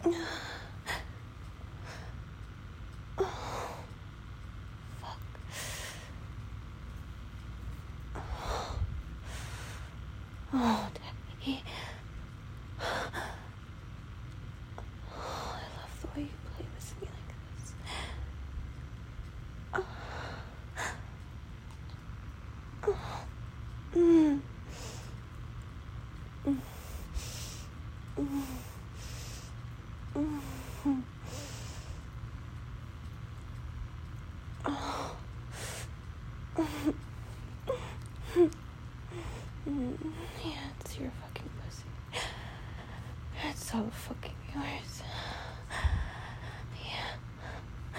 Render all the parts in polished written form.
Oh, Daddy. Oh, I love the way you play with me like this. Mm. Mm. Mm. Mm. Oh. Yeah, it's your fucking pussy. It's all fucking yours. Yeah.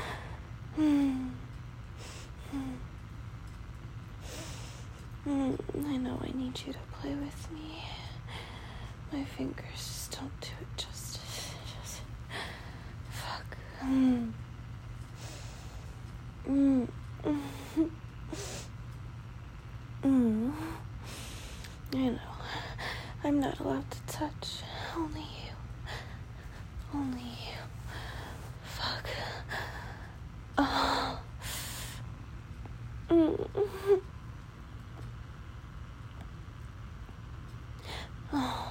I know I need you to play with me. My fingers just don't do it justice. Just fuck. I know. I'm not allowed to touch. Only you. Only you. Fuck. Oh. Oh.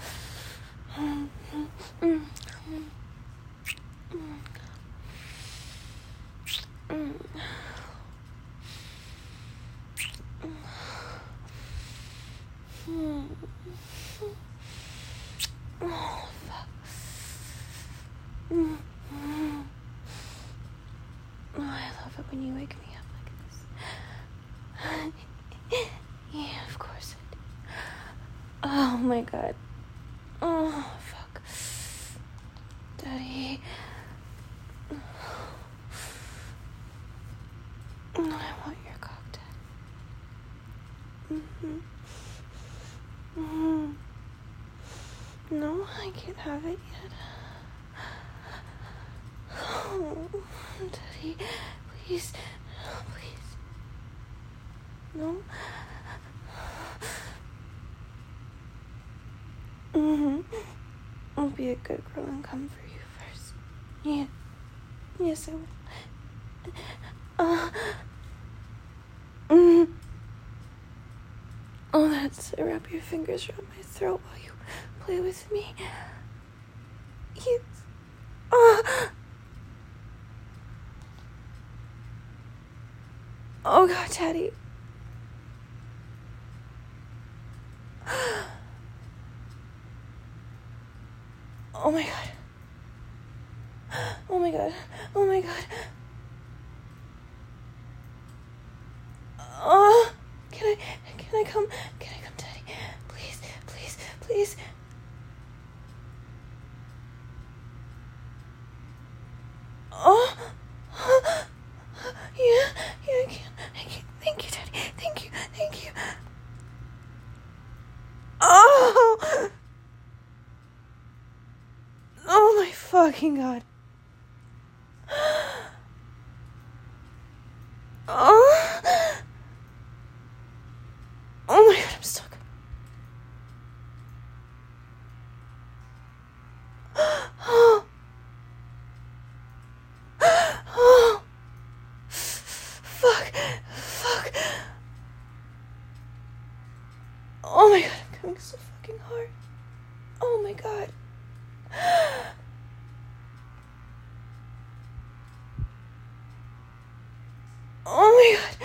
Oh, fuck. Oh, I love it when you wake me up like this. Yeah, of course I do. Oh my god. Oh, fuck. Daddy. I want your cocktail. No, I can't have it yet. Oh, Daddy, please. Please. No? I'll be a good girl and come for you first. Yeah. Yes, I will. Oh, that's it. Wrap your fingers around my throat while you play with me. Yes. Oh, God, Daddy. Oh, my God. Oh, my God. Oh, my God. Oh, can I come? Can I come, Daddy? Please, please, please. Oh, yeah, I can. Thank you, Daddy. Thank you. Oh my fucking God. Oh my God, I'm stuck. Fuck. Oh my God, I'm coming so fucking hard. Oh my God. Oh my God.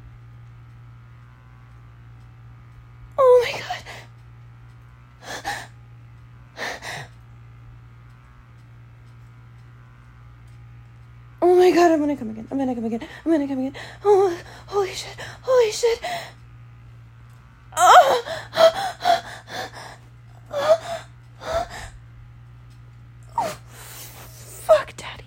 Oh my God. Oh my God, I'm gonna come again. Oh, holy shit. Fuck, Daddy.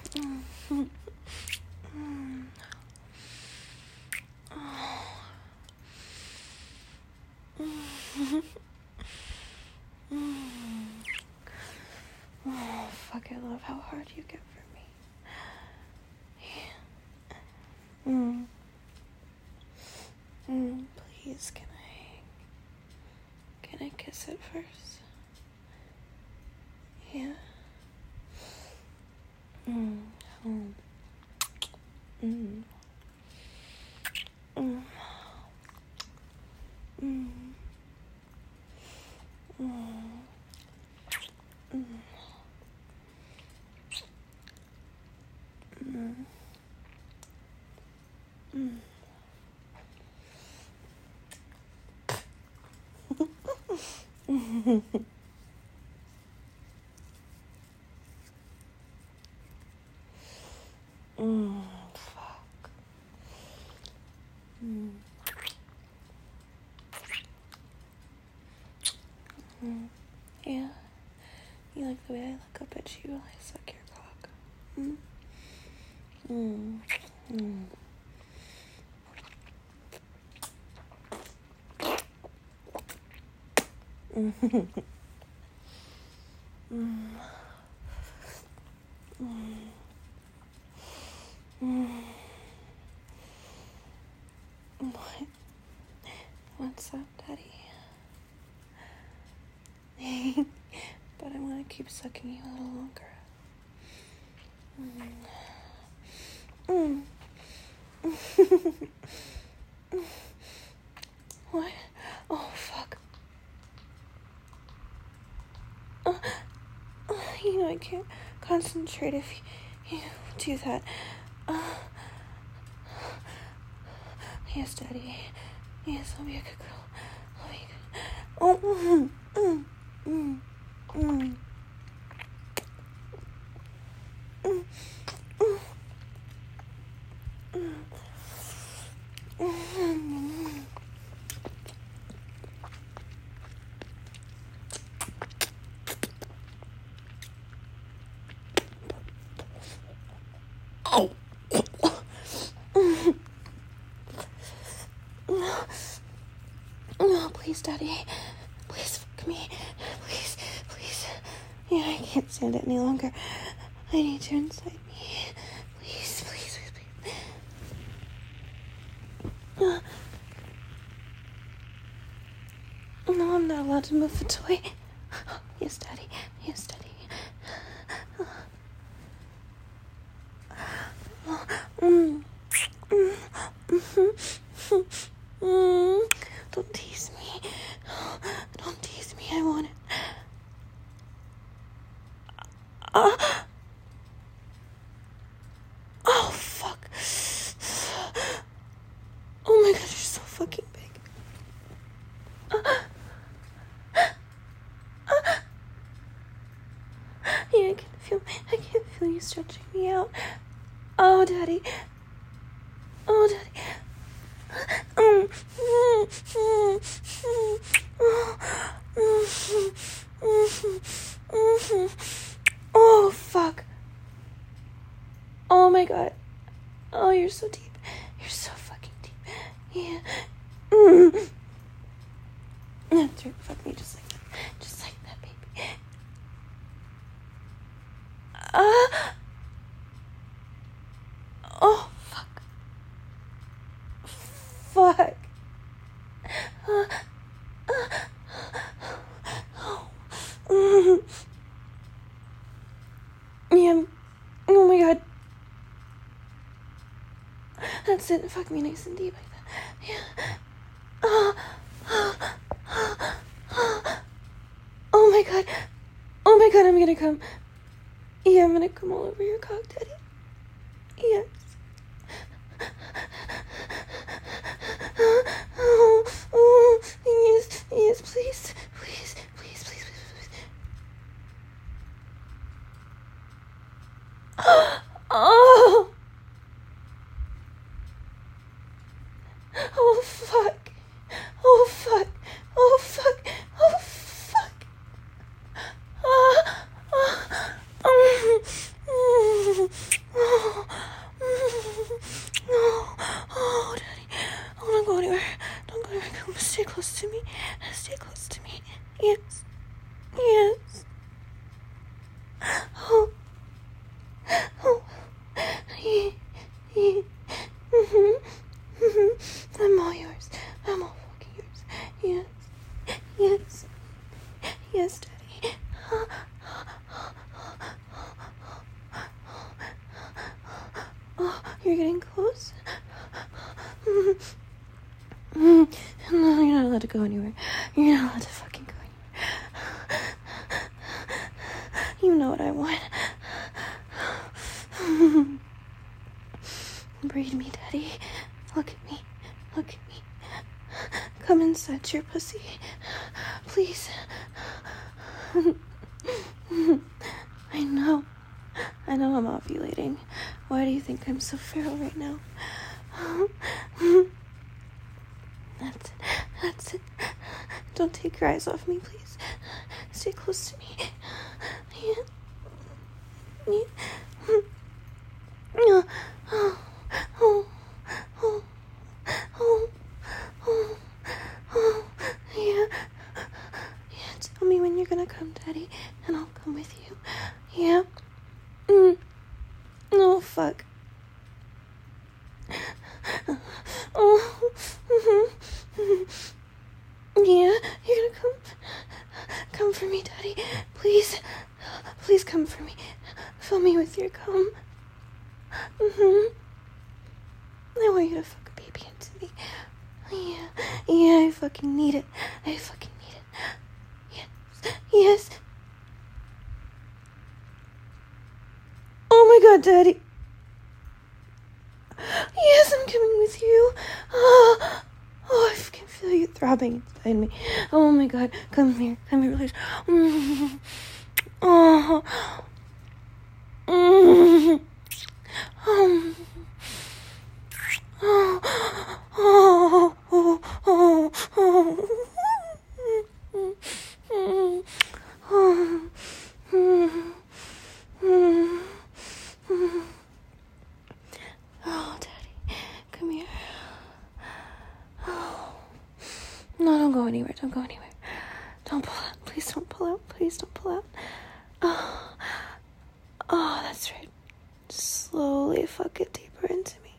Oh, fuck, I love how hard you get for me. Please, can I kiss it first? Yeah. Fuck. Yeah. You like the way I look up at you while I suck your cock? What? What's up, Daddy? But I want to keep sucking you a little longer. What? Oh, fuck. I can't concentrate if you do that. Yes, Daddy. Yes, I'll be a good girl. I'll be good. No, please, Daddy. Please, fuck me. Please. Yeah, I can't stand it any longer. I need you inside me. Please. No, I'm not allowed to move the toy. Yes, Daddy. Don't tease me. Don't tease me. I want it. Oh, fuck. Oh my god, you're so fucking big. Yeah, I can feel you stretching me out. Oh, Daddy. Oh, fuck. Oh my god. Oh, you're so deep. You're so fucking deep. Yeah. That's right. Fuck me just like that. Just like that, baby. Oh, fuck. Yeah. Oh my god. That's it. Fuck me nice and deep like that. Yeah. Oh my god. I'm gonna come. Yeah, I'm gonna come all over your cock, Daddy. Yes. Yes, please. Oh. Oh, fuck. Yes. Yes. Oh. Oh. I'm all yours. I'm all fucking yours. Yes. Yes. Yes, Daddy. Oh, you're getting close. No, you're not allowed to go anywhere. You're not allowed to fucking go anywhere. You know what I want. Breed me, Daddy. Look at me. Look at me. Come inside your pussy. Please. I know I'm ovulating. Why do you think I'm so feral right now? That's it. Don't take your eyes off me, please. Stay close to me. Yeah. Yeah. Yeah. Tell me when you're gonna come, Daddy, and I'll come with you. Yeah. Oh, fuck. Yeah, you're gonna come for me, Daddy. Please come for me. Fill me with your cum. I want you to fuck a baby into me. Yeah, I fucking need it. Yes. Oh my God, Daddy. Yes, I'm coming with you. Oh, I can feel you throbbing inside me. Oh my God, come here, please. Oh. Oh, Daddy, come here. Oh. No, don't go anywhere. Don't pull out. Please don't pull out. Oh, that's right. Slowly fuck it deeper into me.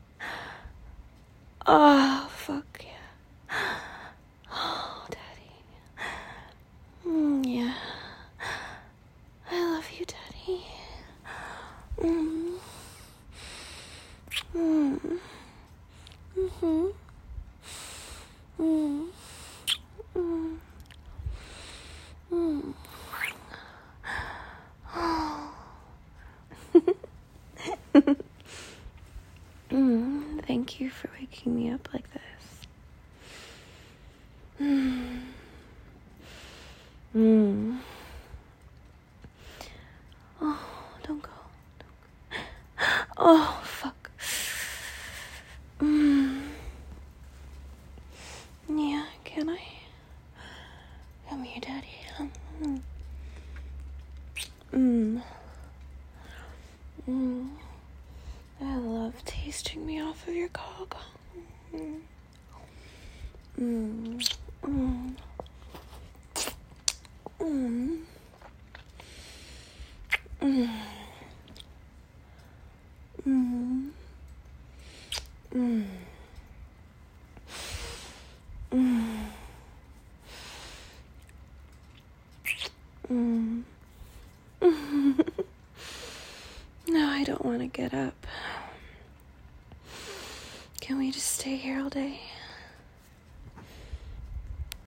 Oh, fuck yeah. Oh, Daddy. Yeah. I love you, Daddy. Thank you for waking me up like this. Oh, don't go. Oh, fuck. Yeah, can I? Come here, Daddy. I love tasting me off of your cock. No, I don't want to get up. Can we just stay here all day?